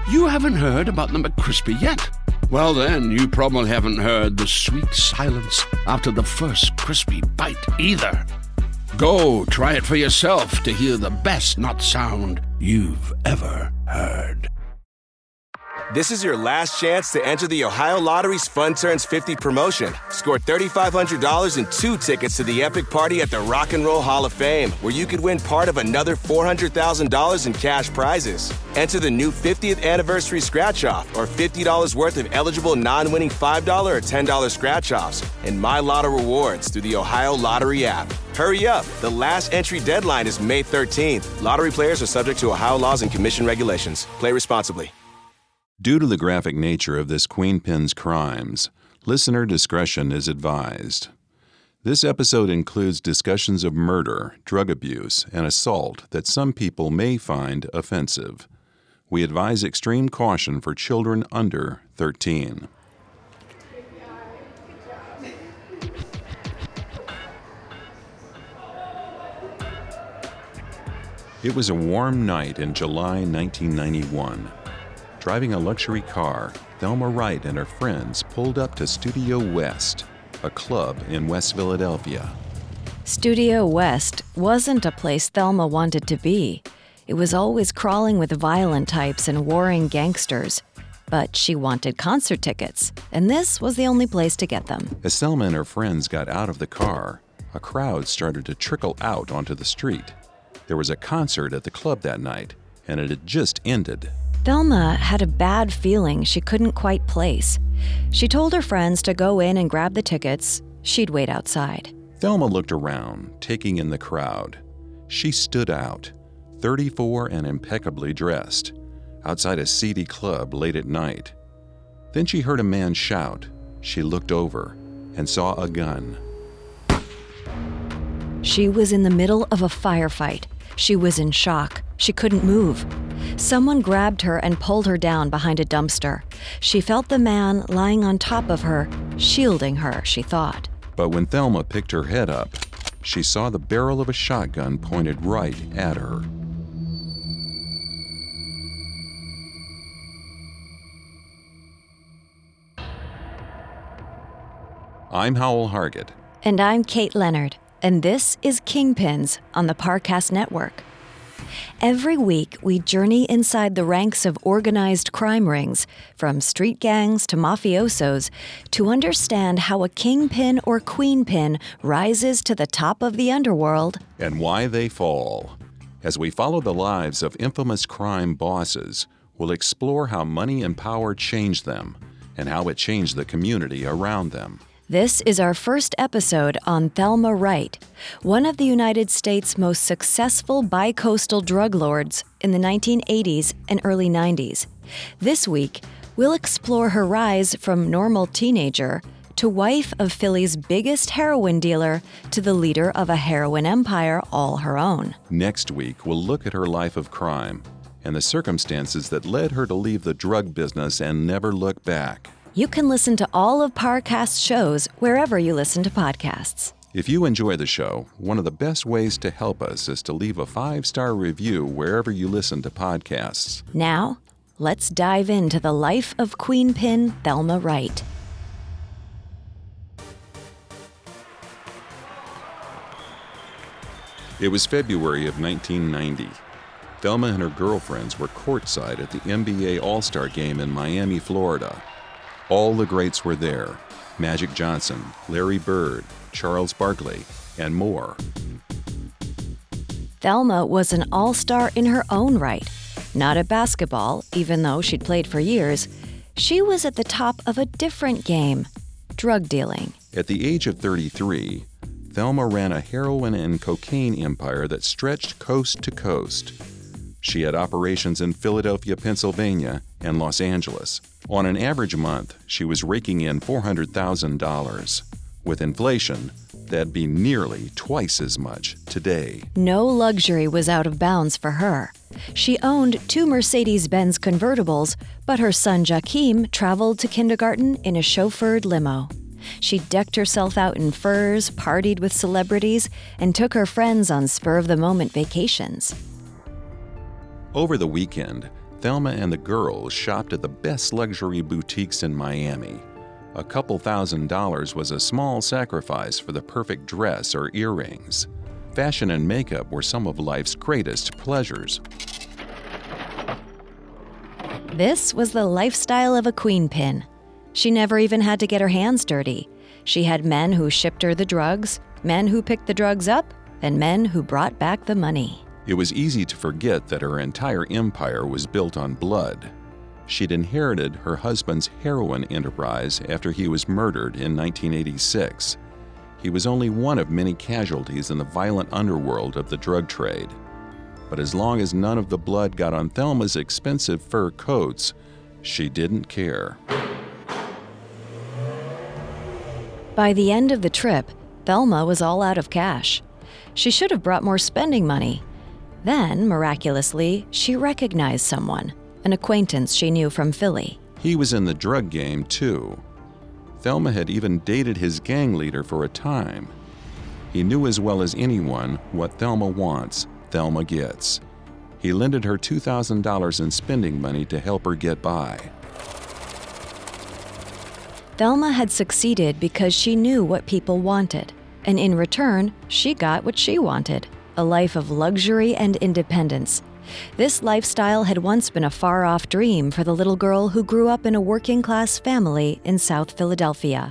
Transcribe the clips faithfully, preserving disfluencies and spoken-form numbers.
You haven't heard about the McCrispy yet? Well then, you probably haven't heard the sweet silence after the first crispy bite either. Go try it for yourself to hear the best nut sound you've ever heard. This is your last chance to enter the Ohio Lottery's Fun Turns fifty promotion. Score three thousand five hundred dollars and two tickets to the epic party at the Rock and Roll Hall of Fame, where you could win part of another four hundred thousand dollars in cash prizes. Enter the new fiftieth anniversary scratch-off or fifty dollars worth of eligible non-winning five dollars or ten dollars scratch-offs and My Lotto rewards through the Ohio Lottery app. Hurry up. The last entry deadline is May thirteenth. Lottery players are subject to Ohio laws and commission regulations. Play responsibly. Due to the graphic nature of this Queenpin's crimes, listener discretion is advised. This episode includes discussions of murder, drug abuse, and assault that some people may find offensive. We advise extreme caution for children under thirteen. It was a warm night in July nineteen ninety-one. Driving a luxury car, Thelma Wright and her friends pulled up to Studio West, a club in West Philadelphia. Studio West wasn't a place Thelma wanted to be. It was always crawling with violent types and warring gangsters. But she wanted concert tickets, and this was the only place to get them. As Thelma and her friends got out of the car, a crowd started to trickle out onto the street. There was a concert at the club that night, and it had just ended. Thelma had a bad feeling she couldn't quite place. She told her friends to go in and grab the tickets. She'd wait outside. Thelma looked around, taking in the crowd. She stood out, thirty-four and impeccably dressed, outside a seedy club late at night. Then she heard a man shout. She looked over and saw a gun. She was in the middle of a firefight. She was in shock. She couldn't move. Someone grabbed her and pulled her down behind a dumpster. She felt the man lying on top of her, shielding her, she thought. But when Thelma picked her head up, she saw the barrel of a shotgun pointed right at her. I'm Howell Hargett. And I'm Kate Leonard. And this is Kingpins on the Parcast Network. Every week, we journey inside the ranks of organized crime rings, from street gangs to mafiosos, to understand how a kingpin or queenpin rises to the top of the underworld. And why they fall. As we follow the lives of infamous crime bosses, we'll explore how money and power changed them, and how it changed the community around them. This is our first episode on Thelma Wright, one of the United States' most successful bi-coastal drug lords in the nineteen eighties and early nineties. This week, we'll explore her rise from normal teenager to wife of Philly's biggest heroin dealer to the leader of a heroin empire all her own. Next week, we'll look at her life of crime and the circumstances that led her to leave the drug business and never look back. You can listen to all of Parcast's shows wherever you listen to podcasts. If you enjoy the show, one of the best ways to help us is to leave a five-star review wherever you listen to podcasts. Now, let's dive into the life of Queenpin Thelma Wright. It was February of nineteen ninety. Thelma and her girlfriends were courtside at the N B A All-Star Game in Miami, Florida. All the greats were there: Magic Johnson, Larry Bird, Charles Barkley, and more. Thelma was an all-star in her own right. Not at basketball, even though she'd played for years. She was at the top of a different game: drug dealing. At the age of thirty-three, Thelma ran a heroin and cocaine empire that stretched coast to coast. She had operations in Philadelphia, Pennsylvania, and Los Angeles. On an average month, she was raking in four hundred thousand dollars. With inflation, that'd be nearly twice as much today. No luxury was out of bounds for her. She owned two Mercedes-Benz convertibles, but her son Jakeem traveled to kindergarten in a chauffeured limo. She decked herself out in furs, partied with celebrities, and took her friends on spur-of-the-moment vacations. Over the weekend, Thelma and the girls shopped at the best luxury boutiques in Miami. A couple thousand dollars was a small sacrifice for the perfect dress or earrings. Fashion and makeup were some of life's greatest pleasures. This was the lifestyle of a queenpin. She never even had to get her hands dirty. She had men who shipped her the drugs, men who picked the drugs up, and men who brought back the money. It was easy to forget that her entire empire was built on blood. She'd inherited her husband's heroin enterprise after he was murdered in nineteen eighty-six. He was only one of many casualties in the violent underworld of the drug trade. But as long as none of the blood got on Thelma's expensive fur coats, she didn't care. By the end of the trip, Thelma was all out of cash. She should have brought more spending money. Then, miraculously, she recognized someone, an acquaintance she knew from Philly. He was in the drug game, too. Thelma had even dated his gang leader for a time. He knew as well as anyone what Thelma wants, Thelma gets. He lended her two thousand dollars in spending money to help her get by. Thelma had succeeded because she knew what people wanted, and in return, she got what she wanted, a life of luxury and independence. This lifestyle had once been a far-off dream for the little girl who grew up in a working-class family in South Philadelphia.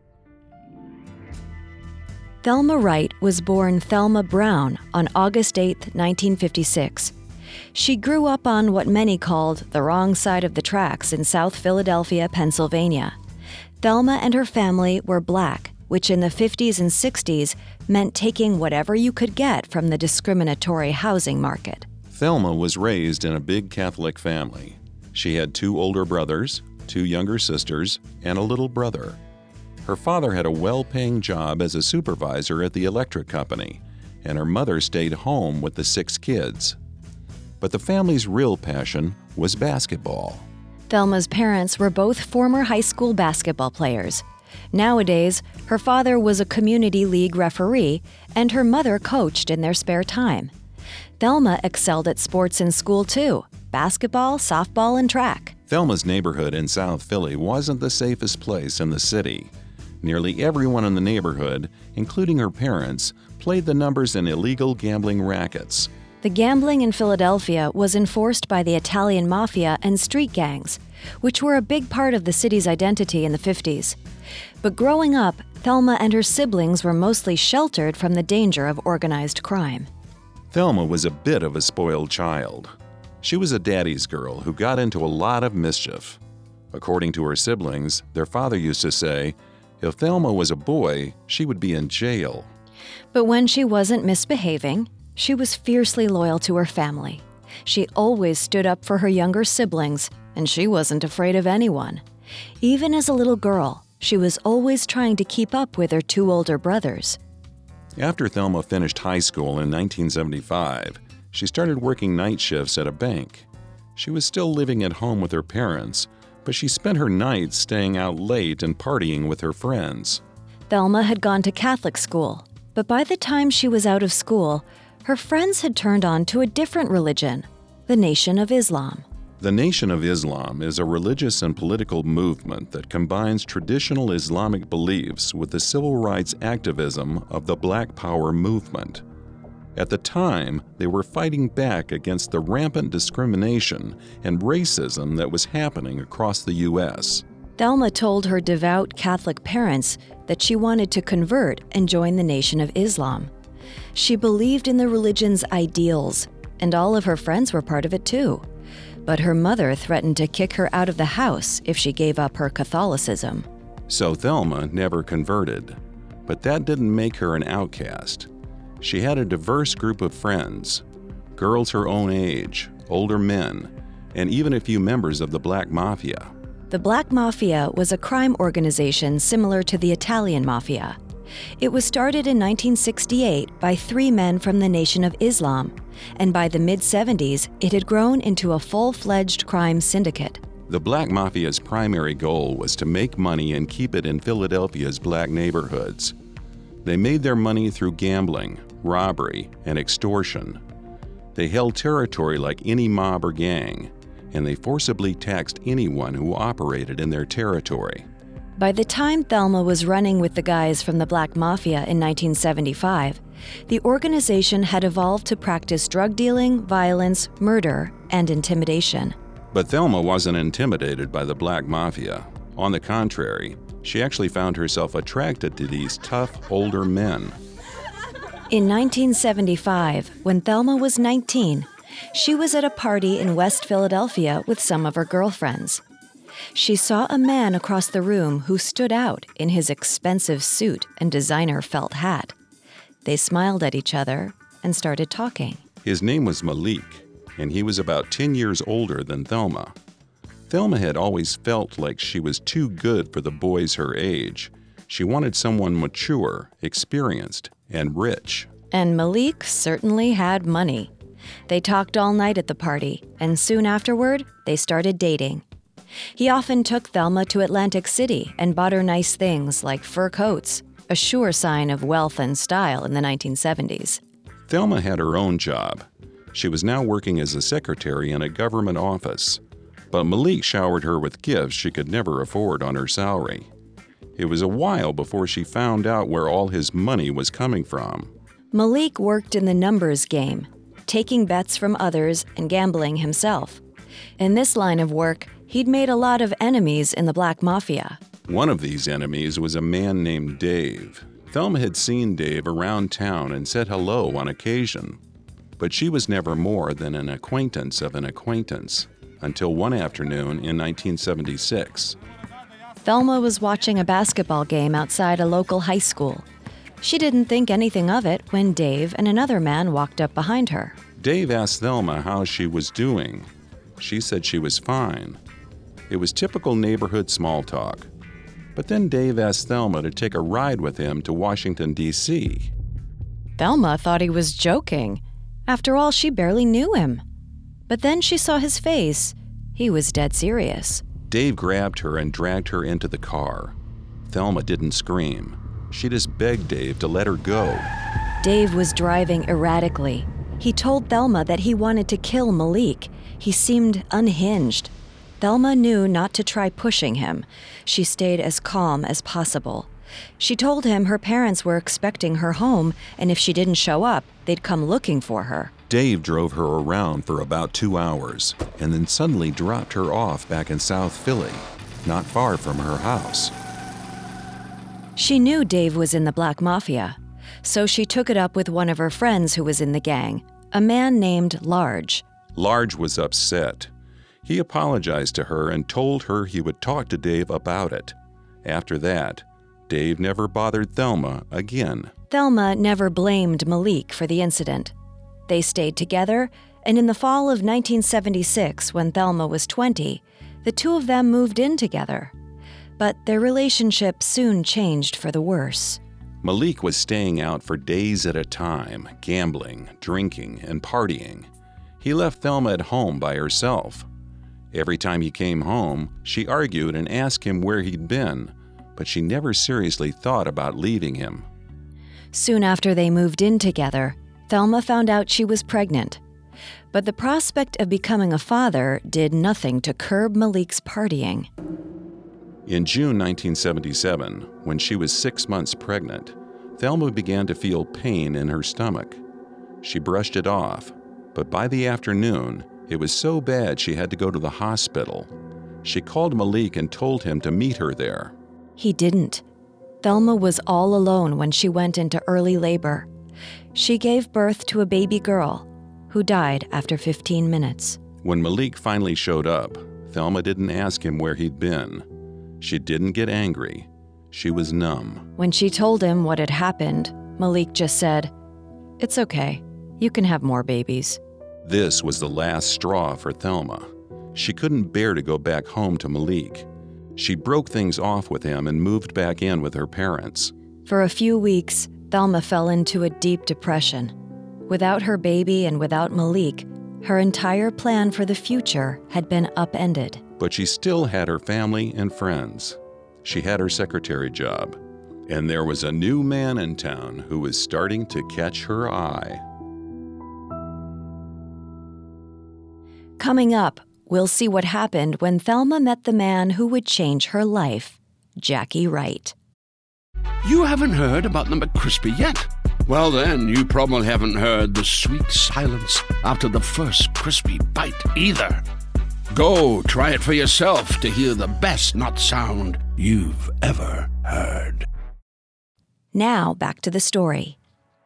Thelma Wright was born Thelma Brown on August eighth, nineteen fifty-six. She grew up on what many called the wrong side of the tracks in South Philadelphia, Pennsylvania. Thelma and her family were black, which in the fifties and sixties meant taking whatever you could get from the discriminatory housing market. Thelma was raised in a big Catholic family. She had two older brothers, two younger sisters, and a little brother. Her father had a well-paying job as a supervisor at the electric company, and her mother stayed home with the six kids. But the family's real passion was basketball. Thelma's parents were both former high school basketball players. Nowadays, her father was a community league referee, and her mother coached in their spare time. Thelma excelled at sports in school too, basketball, softball, and track. Thelma's neighborhood in South Philly wasn't the safest place in the city. Nearly everyone in the neighborhood, including her parents, played the numbers in illegal gambling rackets. The gambling in Philadelphia was enforced by the Italian mafia and street gangs, which were a big part of the city's identity in the fifties. But growing up, Thelma and her siblings were mostly sheltered from the danger of organized crime. Thelma was a bit of a spoiled child. She was a daddy's girl who got into a lot of mischief. According to her siblings, their father used to say, if Thelma was a boy, she would be in jail. But when she wasn't misbehaving, she was fiercely loyal to her family. She always stood up for her younger siblings, and she wasn't afraid of anyone. Even as a little girl, she was always trying to keep up with her two older brothers. After Thelma finished high school in nineteen seventy-five, she started working night shifts at a bank. She was still living at home with her parents, but she spent her nights staying out late and partying with her friends. Thelma had gone to Catholic school, but by the time she was out of school, her friends had turned on to a different religion, the Nation of Islam. The Nation of Islam is a religious and political movement that combines traditional Islamic beliefs with the civil rights activism of the Black Power movement. At the time, they were fighting back against the rampant discrimination and racism that was happening across the U S. Thelma told her devout Catholic parents that she wanted to convert and join the Nation of Islam. She believed in the religion's ideals, and all of her friends were part of it too. But her mother threatened to kick her out of the house if she gave up her Catholicism. So Thelma never converted, but that didn't make her an outcast. She had a diverse group of friends, girls her own age, older men, and even a few members of the Black Mafia. The Black Mafia was a crime organization similar to the Italian Mafia. It was started in nineteen sixty-eight by three men from the Nation of Islam, and by the mid-seventies, it had grown into a full-fledged crime syndicate. The Black Mafia's primary goal was to make money and keep it in Philadelphia's black neighborhoods. They made their money through gambling, robbery, and extortion. They held territory like any mob or gang, and they forcibly taxed anyone who operated in their territory. By the time Thelma was running with the guys from the Black Mafia in nineteen seventy-five, the organization had evolved to practice drug dealing, violence, murder, and intimidation. But Thelma wasn't intimidated by the Black Mafia. On the contrary, she actually found herself attracted to these tough, older men. In nineteen seventy-five, when Thelma was nineteen, she was at a party in West Philadelphia with some of her girlfriends. She saw a man across the room who stood out in his expensive suit and designer felt hat. They smiled at each other and started talking. His name was Malik, and he was about ten years older than Thelma. Thelma had always felt like she was too good for the boys her age. She wanted someone mature, experienced, and rich. And Malik certainly had money. They talked all night at the party, and soon afterward, they started dating. He often took Thelma to Atlantic City and bought her nice things like fur coats, a sure sign of wealth and style in the nineteen seventies. Thelma had her own job. She was now working as a secretary in a government office. But Malik showered her with gifts she could never afford on her salary. It was a while before she found out where all his money was coming from. Malik worked in the numbers game, taking bets from others and gambling himself. In this line of work, he'd made a lot of enemies in the Black Mafia. One of these enemies was a man named Dave. Thelma had seen Dave around town and said hello on occasion. But she was never more than an acquaintance of an acquaintance, until one afternoon in nineteen seventy-six. Thelma was watching a basketball game outside a local high school. She didn't think anything of it when Dave and another man walked up behind her. Dave asked Thelma how she was doing. She said she was fine. It was typical neighborhood small talk. But then Dave asked Thelma to take a ride with him to Washington, D C Thelma thought he was joking. After all, she barely knew him. But then she saw his face. He was dead serious. Dave grabbed her and dragged her into the car. Thelma didn't scream. She just begged Dave to let her go. Dave was driving erratically. He told Thelma that he wanted to kill Malik. He seemed unhinged. Thelma knew not to try pushing him. She stayed as calm as possible. She told him her parents were expecting her home, and if she didn't show up, they'd come looking for her. Dave drove her around for about two hours, and then suddenly dropped her off back in South Philly, not far from her house. She knew Dave was in the Black Mafia, so she took it up with one of her friends who was in the gang, a man named Large. Large was upset. He apologized to her and told her he would talk to Dave about it. After that, Dave never bothered Thelma again. Thelma never blamed Malik for the incident. They stayed together, and in the fall of nineteen seventy-six, when Thelma was twenty, the two of them moved in together. But their relationship soon changed for the worse. Malik was staying out for days at a time, gambling, drinking, and partying. He left Thelma at home by herself. Every time he came home, she argued and asked him where he'd been, but she never seriously thought about leaving him. Soon after they moved in together, Thelma found out she was pregnant. But the prospect of becoming a father did nothing to curb Malik's partying. In June nineteen seventy-seven, when she was six months pregnant, Thelma began to feel pain in her stomach. She brushed it off, but by the afternoon, it was so bad she had to go to the hospital. She called Malik and told him to meet her there. He didn't. Thelma was all alone when she went into early labor. She gave birth to a baby girl who died after fifteen minutes. When Malik finally showed up, Thelma didn't ask him where he'd been. She didn't get angry. She was numb. When she told him what had happened, Malik just said, "It's okay. You can have more babies." This was the last straw for Thelma. She couldn't bear to go back home to Malik. She broke things off with him and moved back in with her parents. For a few weeks, Thelma fell into a deep depression. Without her baby and without Malik, her entire plan for the future had been upended. But she still had her family and friends. She had her secretary job. And there was a new man in town who was starting to catch her eye. Coming up, we'll see what happened when Thelma met the man who would change her life, Jackie Wright. You haven't heard about the McCrispy yet? Well, then, you probably haven't heard the sweet silence after the first crispy bite either. Go try it for yourself to hear the best nut sound you've ever heard. Now, back to the story.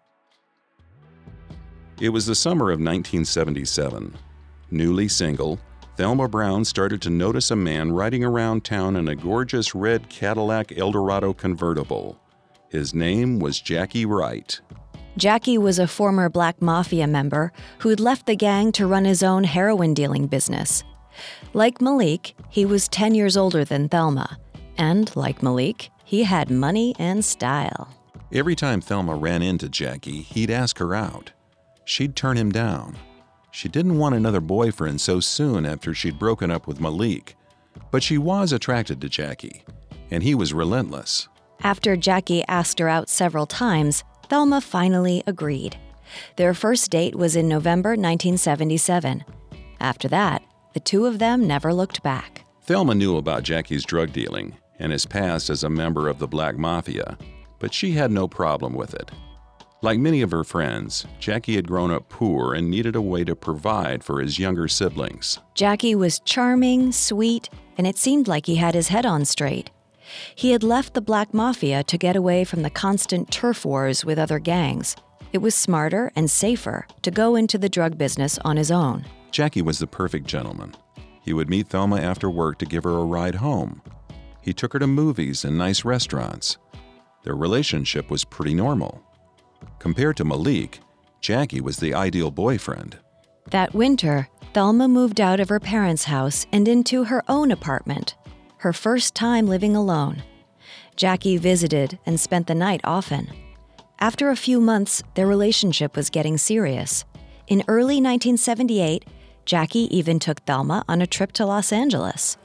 It was the summer of nineteen seventy-seven. Newly single, Thelma Brown started to notice a man riding around town in a gorgeous red Cadillac Eldorado convertible. His name was Jackie Wright. Jackie was a former Black Mafia member who'd left the gang to run his own heroin dealing business. Like Malik, he was ten years older than Thelma. And like Malik, he had money and style. Every time Thelma ran into Jackie, he'd ask her out. She'd turn him down. She didn't want another boyfriend so soon after she'd broken up with Malik. But she was attracted to Jackie, and he was relentless. After Jackie asked her out several times, Thelma finally agreed. Their first date was in November nineteen seventy-seven. After that, the two of them never looked back. Thelma knew about Jackie's drug dealing and his past as a member of the Black Mafia, but she had no problem with it. Like many of her friends, Jackie had grown up poor and needed a way to provide for his younger siblings. Jackie was charming, sweet, and it seemed like he had his head on straight. He had left the Black Mafia to get away from the constant turf wars with other gangs. It was smarter and safer to go into the drug business on his own. Jackie was the perfect gentleman. He would meet Thelma after work to give her a ride home. He took her to movies and nice restaurants. Their relationship was pretty normal. Compared to Malik, Jackie was the ideal boyfriend. That winter, Thelma moved out of her parents' house and into her own apartment, her first time living alone. Jackie visited and spent the night often. After a few months, their relationship was getting serious. In early nineteen seventy-eight, Jackie even took Thelma on a trip to Los Angeles.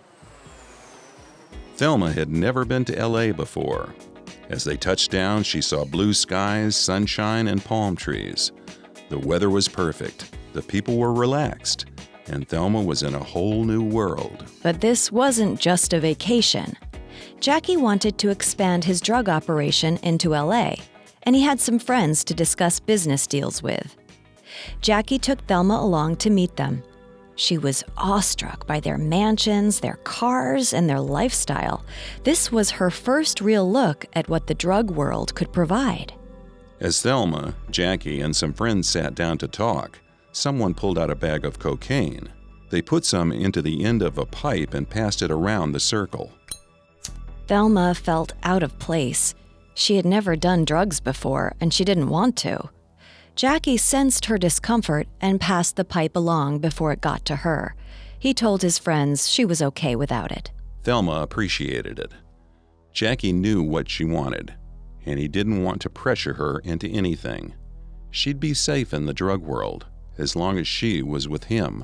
Thelma had never been to L A before. As they touched down, she saw blue skies, sunshine, and palm trees. The weather was perfect, the people were relaxed, and Thelma was in a whole new world. But this wasn't just a vacation. Jackie wanted to expand his drug operation into L A, and he had some friends to discuss business deals with. Jackie took Thelma along to meet them. She was awestruck by their mansions, their cars, and their lifestyle. This was her first real look at what the drug world could provide. As Thelma, Jackie, and some friends sat down to talk, someone pulled out a bag of cocaine. They put some into the end of a pipe and passed it around the circle. Thelma felt out of place. She had never done drugs before, and she didn't want to. Jackie sensed her discomfort and passed the pipe along before it got to her. He told his friends she was okay without it. Thelma appreciated it. Jackie knew what she wanted, and he didn't want to pressure her into anything. She'd be safe in the drug world as long as she was with him.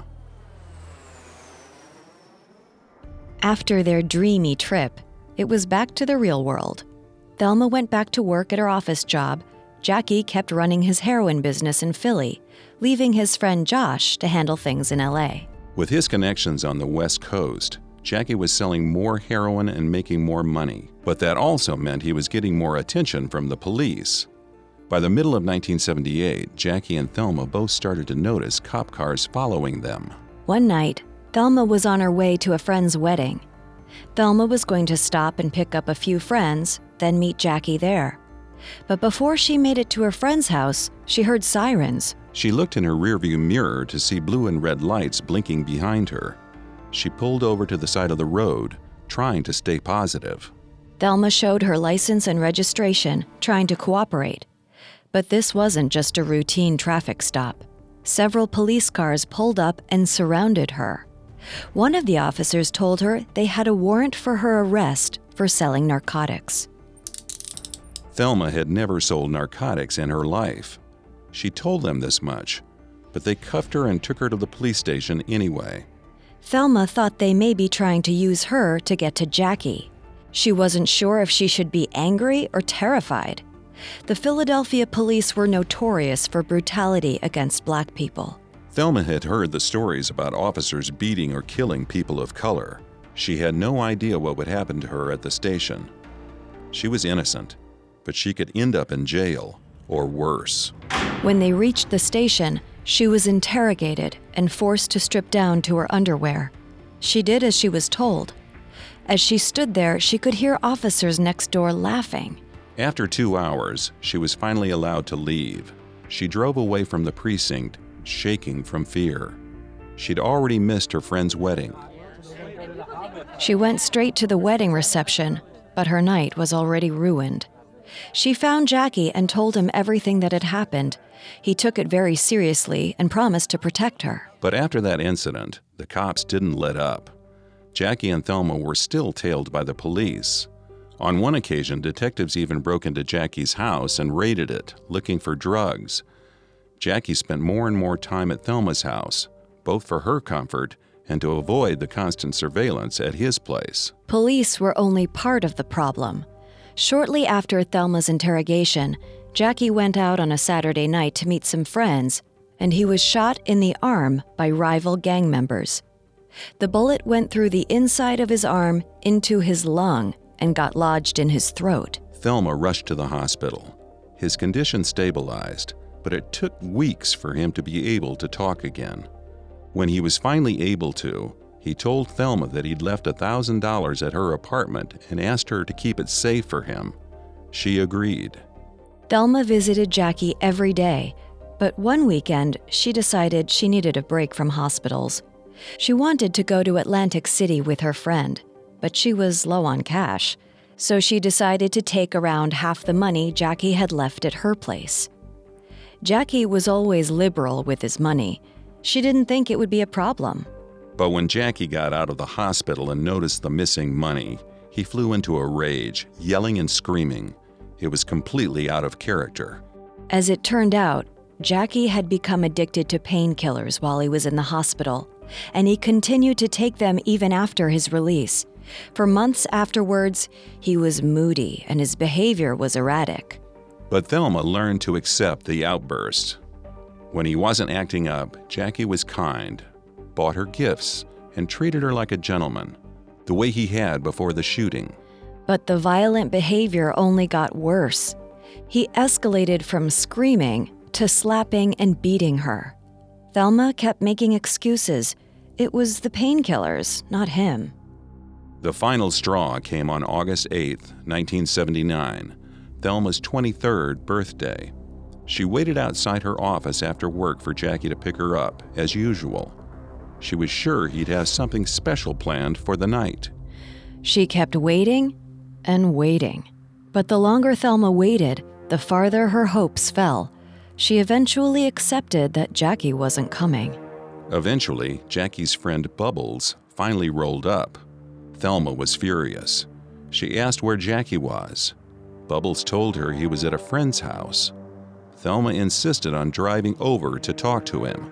After their dreamy trip, it was back to the real world. Thelma went back to work at her office job. Jackie kept running his heroin business in Philly, leaving his friend Josh to handle things in L A. With his connections on the West Coast, Jackie was selling more heroin and making more money, but that also meant he was getting more attention from the police. By the middle of nineteen seventy-eight, Jackie and Thelma both started to notice cop cars following them. One night, Thelma was on her way to a friend's wedding. Thelma was going to stop and pick up a few friends, then meet Jackie there. But before she made it to her friend's house, she heard sirens. She looked in her rearview mirror to see blue and red lights blinking behind her. She pulled over to the side of the road, trying to stay positive. Thelma showed her license and registration, trying to cooperate. But this wasn't just a routine traffic stop. Several police cars pulled up and surrounded her. One of the officers told her they had a warrant for her arrest for selling narcotics. Thelma had never sold narcotics in her life. She told them this much, but they cuffed her and took her to the police station anyway. Thelma thought they may be trying to use her to get to Jackie. She wasn't sure if she should be angry or terrified. The Philadelphia police were notorious for brutality against Black people. Thelma had heard the stories about officers beating or killing people of color. She had no idea what would happen to her at the station. She was innocent, but she could end up in jail, or worse. When they reached the station, she was interrogated and forced to strip down to her underwear. She did as she was told. As she stood there, she could hear officers next door laughing. After two hours, she was finally allowed to leave. She drove away from the precinct, shaking from fear. She'd already missed her friend's wedding. She went straight to the wedding reception, but her night was already ruined. She found Jackie and told him everything that had happened. He took it very seriously and promised to protect her. But after that incident, the cops didn't let up. Jackie and Thelma were still tailed by the police. On one occasion, detectives even broke into Jackie's house and raided it, looking for drugs. Jackie spent more and more time at Thelma's house, both for her comfort and to avoid the constant surveillance at his place. Police were only part of the problem. Shortly after Thelma's interrogation, Jackie went out on a Saturday night to meet some friends, and he was shot in the arm by rival gang members. The bullet went through the inside of his arm into his lung and got lodged in his throat. Thelma rushed to the hospital. His condition stabilized, but it took weeks for him to be able to talk again. When he was finally able to, he told Thelma that he'd left one thousand dollars at her apartment and asked her to keep it safe for him. She agreed. Thelma visited Jackie every day, but one weekend she decided she needed a break from hospitals. She wanted to go to Atlantic City with her friend, but she was low on cash, so she decided to take around half the money Jackie had left at her place. Jackie was always liberal with his money. She didn't think it would be a problem. But when Jackie got out of the hospital and noticed the missing money, he flew into a rage, yelling and screaming. It was completely out of character. As it turned out, Jackie had become addicted to painkillers while he was in the hospital, and he continued to take them even after his release. For months afterwards, he was moody and his behavior was erratic. But Thelma learned to accept the outburst. When he wasn't acting up, Jackie was kind, bought her gifts, and treated her like a gentleman, the way he had before the shooting. But the violent behavior only got worse. He escalated from screaming to slapping and beating her. Thelma kept making excuses. It was the painkillers, not him. The final straw came on August eighth, nineteen seventy-nine, Thelma's twenty-third birthday. She waited outside her office after work for Jackie to pick her up, as usual. She was sure he'd have something special planned for the night. She kept waiting and waiting. But the longer Thelma waited, the farther her hopes fell. She eventually accepted that Jackie wasn't coming. Eventually, Jackie's friend Bubbles finally rolled up. Thelma was furious. She asked where Jackie was. Bubbles told her he was at a friend's house. Thelma insisted on driving over to talk to him.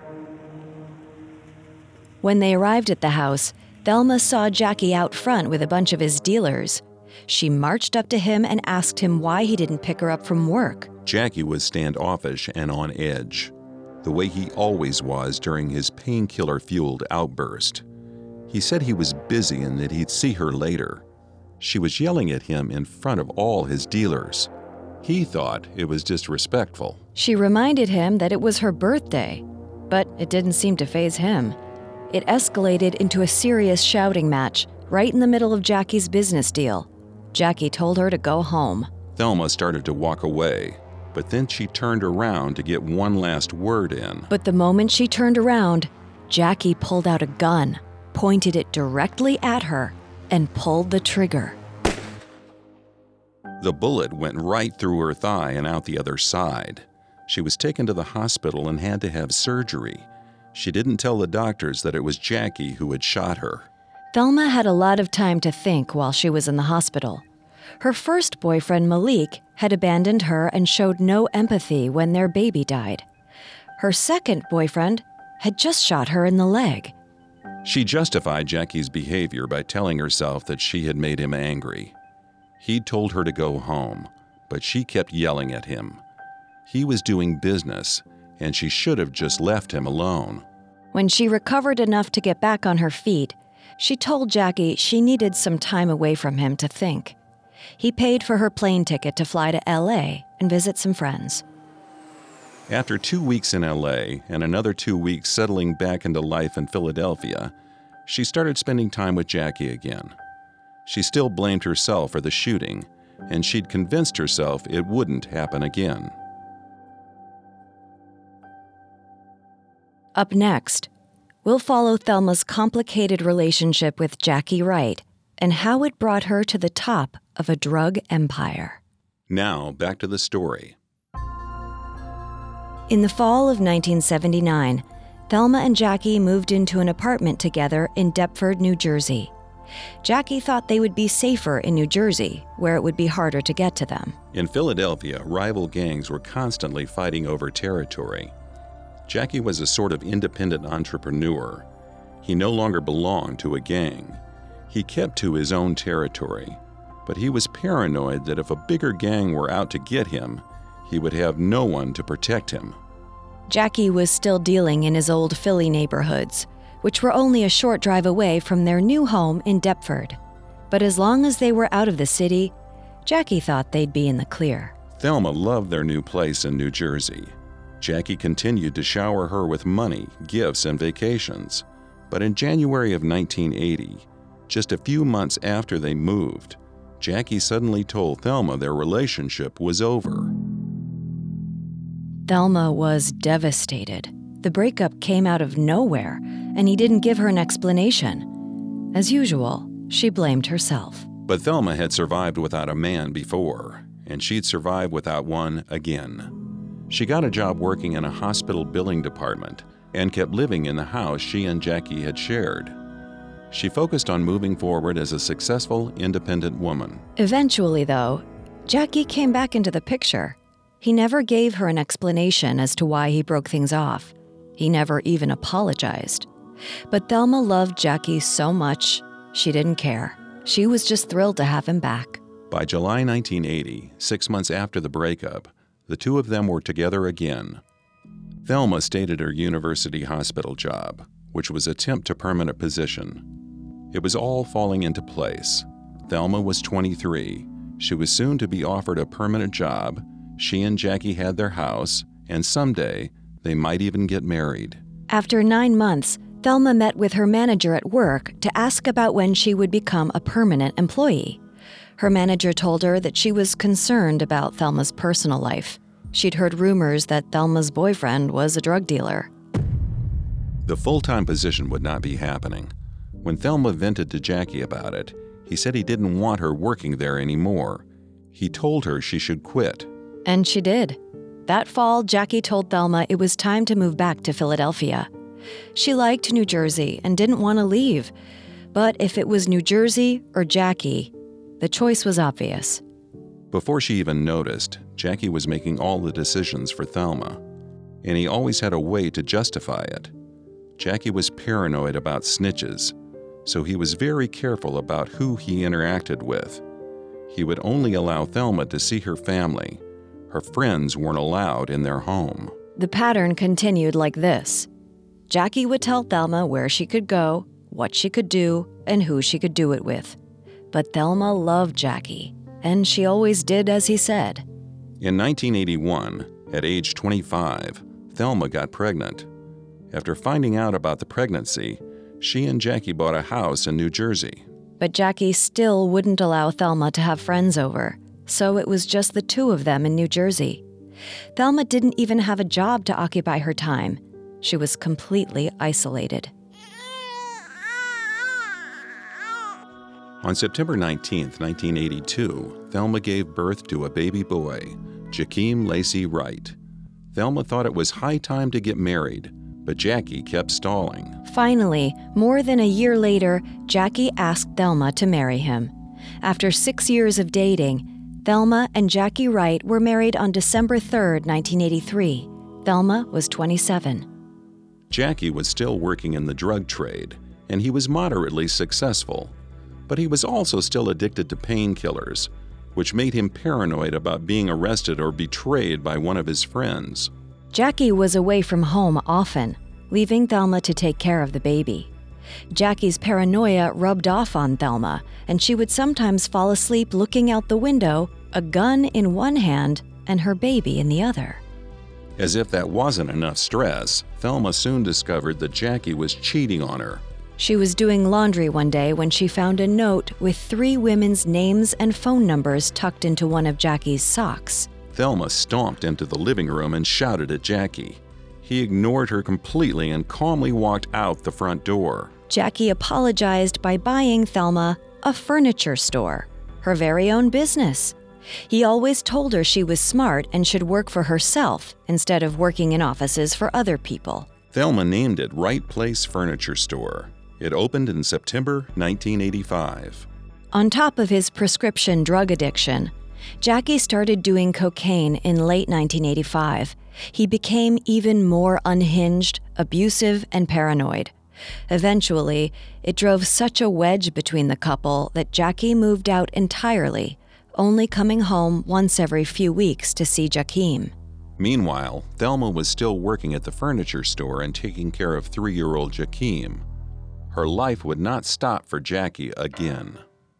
When they arrived at the house, Thelma saw Jackie out front with a bunch of his dealers. She marched up to him and asked him why he didn't pick her up from work. Jackie was standoffish and on edge, the way he always was during his painkiller-fueled outburst. He said he was busy and that he'd see her later. She was yelling at him in front of all his dealers. He thought it was disrespectful. She reminded him that it was her birthday, but it didn't seem to faze him. It escalated into a serious shouting match right in the middle of Jackie's business deal. Jackie told her to go home. Thelma started to walk away, but then she turned around to get one last word in. But the moment she turned around, Jackie pulled out a gun, pointed it directly at her, and pulled the trigger. The bullet went right through her thigh and out the other side. She was taken to the hospital and had to have surgery. She didn't tell the doctors that it was Jackie who had shot her. Thelma had a lot of time to think while she was in the hospital. Her first boyfriend, Malik, had abandoned her and showed no empathy when their baby died. Her second boyfriend had just shot her in the leg. She justified Jackie's behavior by telling herself that she had made him angry. He'd told her to go home, but she kept yelling at him. He was doing business, and she should have just left him alone. When she recovered enough to get back on her feet, she told Jackie she needed some time away from him to think. He paid for her plane ticket to fly to L A and visit some friends. After two weeks in L A and another two weeks settling back into life in Philadelphia, she started spending time with Jackie again. She still blamed herself for the shooting, and she'd convinced herself it wouldn't happen again. Up next, we'll follow Thelma's complicated relationship with Jackie Wright and how it brought her to the top of a drug empire. Now, back to the story. In the fall of nineteen seventy-nine, Thelma and Jackie moved into an apartment together in Deptford, New Jersey. Jackie thought they would be safer in New Jersey, where it would be harder to get to them. In Philadelphia, rival gangs were constantly fighting over territory. Jackie was a sort of independent entrepreneur. He no longer belonged to a gang. He kept to his own territory, but he was paranoid that if a bigger gang were out to get him, he would have no one to protect him. Jackie was still dealing in his old Philly neighborhoods, which were only a short drive away from their new home in Deptford. But as long as they were out of the city, Jackie thought they'd be in the clear. Thelma loved their new place in New Jersey. Jackie continued to shower her with money, gifts, and vacations. But in January of nineteen eighty, just a few months after they moved, Jackie suddenly told Thelma their relationship was over. Thelma was devastated. The breakup came out of nowhere, and he didn't give her an explanation. As usual, she blamed herself. But Thelma had survived without a man before, and she'd survive without one again. She got a job working in a hospital billing department and kept living in the house she and Jackie had shared. She focused on moving forward as a successful, independent woman. Eventually, though, Jackie came back into the picture. He never gave her an explanation as to why he broke things off. He never even apologized. But Thelma loved Jackie so much, she didn't care. She was just thrilled to have him back. By July nineteen eighty, six months after the breakup, the two of them were together again. Thelma stayed at her university hospital job, which was a temp to permanent position. It was all falling into place. Thelma was twenty-three. She was soon to be offered a permanent job. She and Jackie had their house, and someday they might even get married. After nine months, Thelma met with her manager at work to ask about when she would become a permanent employee. Her manager told her that she was concerned about Thelma's personal life. She'd heard rumors that Thelma's boyfriend was a drug dealer. The full-time position would not be happening. When Thelma vented to Jackie about it, he said he didn't want her working there anymore. He told her she should quit. And she did. That fall, Jackie told Thelma it was time to move back to Philadelphia. She liked New Jersey and didn't want to leave. But if it was New Jersey or Jackie, the choice was obvious. Before she even noticed, Jackie was making all the decisions for Thelma, and he always had a way to justify it. Jackie was paranoid about snitches, so he was very careful about who he interacted with. He would only allow Thelma to see her family. Her friends weren't allowed in their home. The pattern continued like this. Jackie would tell Thelma where she could go, what she could do, and who she could do it with. But Thelma loved Jackie, and she always did as he said. In nineteen eighty-one, at age twenty-five, Thelma got pregnant. After finding out about the pregnancy, she and Jackie bought a house in New Jersey. But Jackie still wouldn't allow Thelma to have friends over, so it was just the two of them in New Jersey. Thelma didn't even have a job to occupy her time. She was completely isolated. On September nineteenth, nineteen eighty-two, Thelma gave birth to a baby boy, Jakeem Lacey Wright. Thelma thought it was high time to get married, but Jackie kept stalling. Finally, more than a year later, Jackie asked Thelma to marry him. After six years of dating, Thelma and Jackie Wright were married on December third, nineteen eighty-three. Thelma was twenty-seven. Jackie was still working in the drug trade, and he was moderately successful. But he was also still addicted to painkillers, which made him paranoid about being arrested or betrayed by one of his friends. Jackie was away from home often, leaving Thelma to take care of the baby. Jackie's paranoia rubbed off on Thelma, and she would sometimes fall asleep looking out the window, a gun in one hand and her baby in the other. As if that wasn't enough stress, Thelma soon discovered that Jackie was cheating on her. She was doing laundry one day when she found a note with three women's names and phone numbers tucked into one of Jackie's socks. Thelma stomped into the living room and shouted at Jackie. He ignored her completely and calmly walked out the front door. Jackie apologized by buying Thelma a furniture store, her very own business. He always told her she was smart and should work for herself instead of working in offices for other people. Thelma named it Right Place Furniture Store. It opened in September nineteen eighty-five. On top of his prescription drug addiction, Jackie started doing cocaine in late nineteen eighty-five. He became even more unhinged, abusive, and paranoid. Eventually, it drove such a wedge between the couple that Jackie moved out entirely, only coming home once every few weeks to see Jakim. Meanwhile, Thelma was still working at the furniture store and taking care of three-year-old Jakim. Her life would not stop for Jackie again.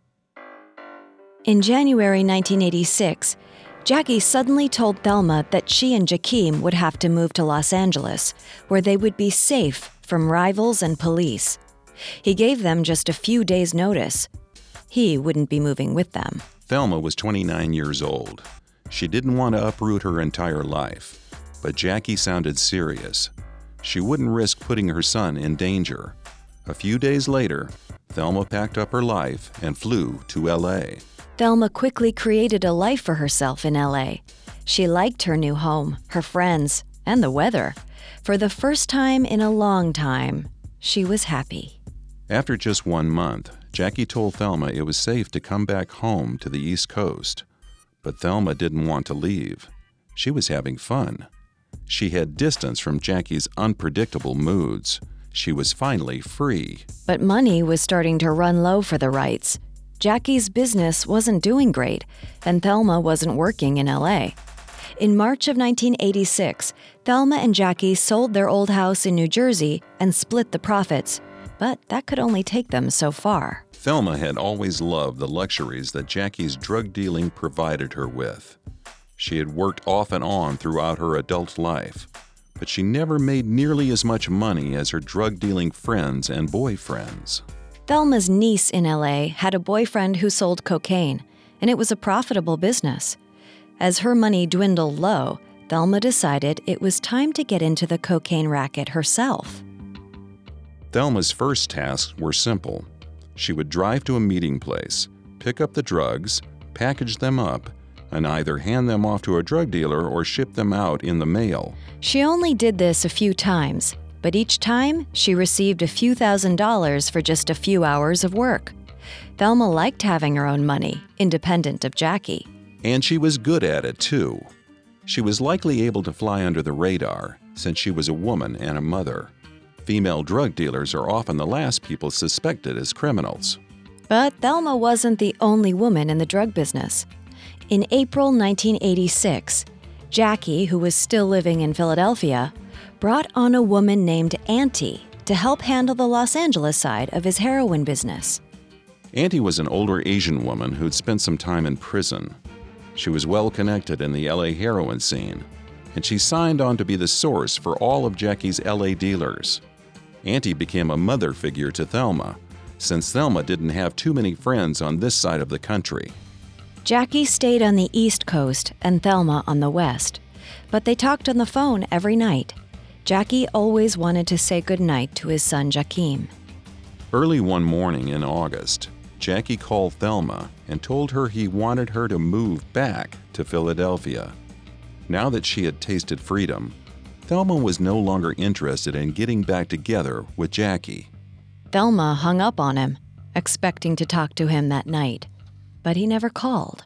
In January nineteen eighty-six, Jackie suddenly told Thelma that she and Jakim would have to move to Los Angeles, where they would be safe from rivals and police. He gave them just a few days' notice. He wouldn't be moving with them. Thelma was twenty-nine years old. She didn't want to uproot her entire life, but Jackie sounded serious. She wouldn't risk putting her son in danger. A few days later, Thelma packed up her life and flew to L A. Thelma quickly created a life for herself in L A. She liked her new home, her friends, and the weather. For the first time in a long time, she was happy. After just one month, Jackie told Thelma it was safe to come back home to the East Coast. But Thelma didn't want to leave. She was having fun. She had distance from Jackie's unpredictable moods. She was finally free. But money was starting to run low for the Wrights. Jackie's business wasn't doing great, and Thelma wasn't working in L A. In March of nineteen eighty-six, Thelma and Jackie sold their old house in New Jersey and split the profits, but that could only take them so far. Thelma had always loved the luxuries that Jackie's drug dealing provided her with. She had worked off and on throughout her adult life, but she never made nearly as much money as her drug-dealing friends and boyfriends. Thelma's niece in L A had a boyfriend who sold cocaine, and it was a profitable business. As her money dwindled low, Thelma decided it was time to get into the cocaine racket herself. Thelma's first tasks were simple. She would drive to a meeting place, pick up the drugs, package them up, and either hand them off to a drug dealer or ship them out in the mail. She only did this a few times, but each time she received a few thousand dollars for just a few hours of work. Thelma liked having her own money, independent of Jackie. And she was good at it, too. She was likely able to fly under the radar, since she was a woman and a mother. Female drug dealers are often the last people suspected as criminals. But Thelma wasn't the only woman in the drug business. In April nineteen eighty-six, Jackie, who was still living in Philadelphia, brought on a woman named Auntie to help handle the Los Angeles side of his heroin business. Auntie was an older Asian woman who'd spent some time in prison. She was well connected in the L A heroin scene, and she signed on to be the source for all of Jackie's L A dealers. Auntie became a mother figure to Thelma, since Thelma didn't have too many friends on this side of the country. Jackie stayed on the East Coast and Thelma on the West, but they talked on the phone every night. Jackie always wanted to say goodnight to his son Jakim. Early one morning in August, Jackie called Thelma and told her he wanted her to move back to Philadelphia. Now that she had tasted freedom, Thelma was no longer interested in getting back together with Jackie. Thelma hung up on him, expecting to talk to him that night, but he never called.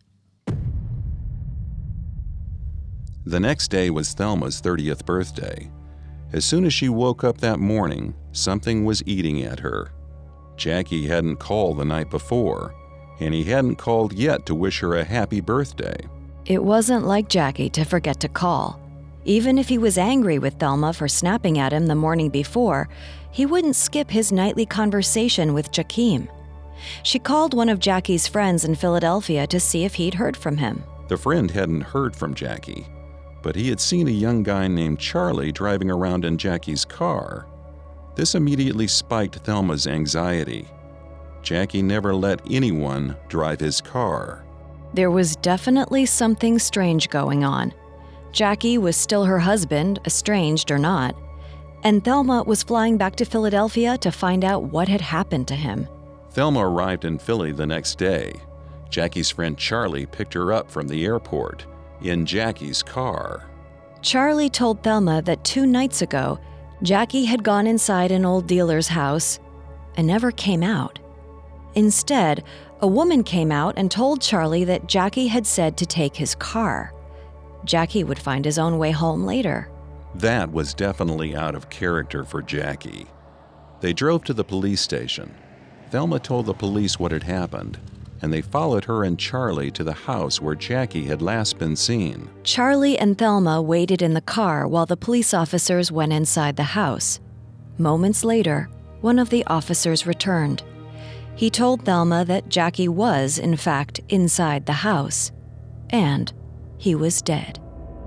The next day was Thelma's thirtieth birthday. As soon as she woke up that morning, something was eating at her. Jackie hadn't called the night before, and he hadn't called yet to wish her a happy birthday. It wasn't like Jackie to forget to call. Even if he was angry with Thelma for snapping at him the morning before, he wouldn't skip his nightly conversation with Jakim. She called one of Jackie's friends in Philadelphia to see if he'd heard from him. The friend hadn't heard from Jackie, but he had seen a young guy named Charlie driving around in Jackie's car. This immediately spiked Thelma's anxiety. Jackie never let anyone drive his car. There was definitely something strange going on. Jackie was still her husband, estranged or not, and Thelma was flying back to Philadelphia to find out what had happened to him. Thelma arrived in Philly the next day. Jackie's friend Charlie picked her up from the airport in Jackie's car. Charlie told Thelma that two nights ago, Jackie had gone inside an old dealer's house and never came out. Instead, a woman came out and told Charlie that Jackie had said to take his car. Jackie would find his own way home later. That was definitely out of character for Jackie. They drove to the police station. Thelma told the police what had happened, and they followed her and Charlie to the house where Jackie had last been seen. Charlie and Thelma waited in the car while the police officers went inside the house. Moments later, one of the officers returned. He told Thelma that Jackie was, in fact, inside the house, and he was dead.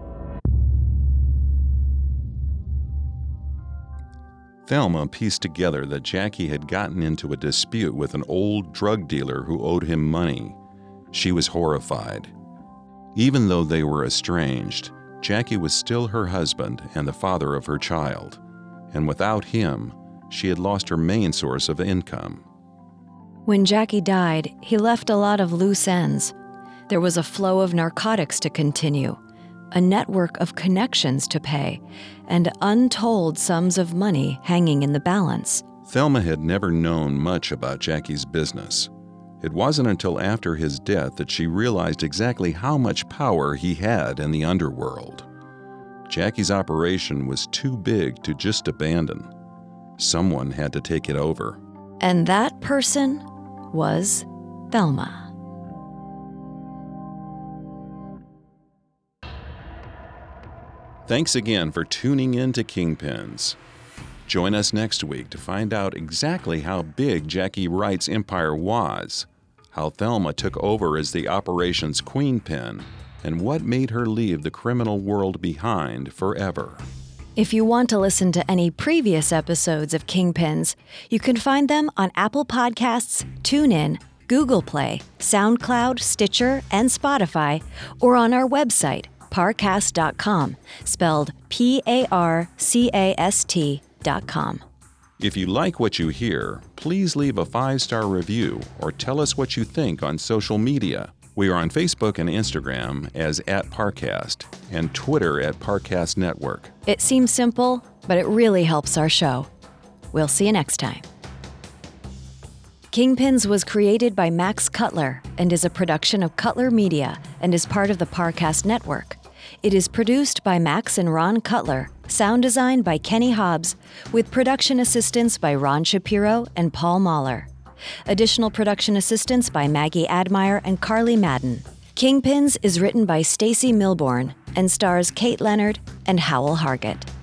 Thelma pieced together that Jackie had gotten into a dispute with an old drug dealer who owed him money. She was horrified. Even though they were estranged, Jackie was still her husband and the father of her child, and without him, she had lost her main source of income. When Jackie died, he left a lot of loose ends. There was a flow of narcotics to continue, a network of connections to pay, and untold sums of money hanging in the balance. Thelma had never known much about Jackie's business. It wasn't until after his death that she realized exactly how much power he had in the underworld. Jackie's operation was too big to just abandon. Someone had to take it over. And that person was Thelma. Thanks again for tuning in to Kingpins. Join us next week to find out exactly how big Jackie Wright's empire was, how Thelma took over as the operation's queenpin, and what made her leave the criminal world behind forever. If you want to listen to any previous episodes of Kingpins, you can find them on Apple Podcasts, TuneIn, Google Play, SoundCloud, Stitcher, and Spotify, or on our website, parcast dot com, spelled P A R C A S T dot com. If you like what you hear, please leave a five-star review or tell us what you think on social media. We are on Facebook and Instagram as at Parcast and Twitter at Parcast Network. It seems simple, but it really helps our show. We'll see you next time. Kingpins was created by Max Cutler and is a production of Cutler Media and is part of the Parcast Network. It is produced by Max and Ron Cutler, sound design by Kenny Hobbs, with production assistance by Ron Shapiro and Paul Mahler. Additional production assistance by Maggie Admire and Carly Madden. Kingpins is written by Stacy Milbourne and stars Kate Leonard and Howell Hargett.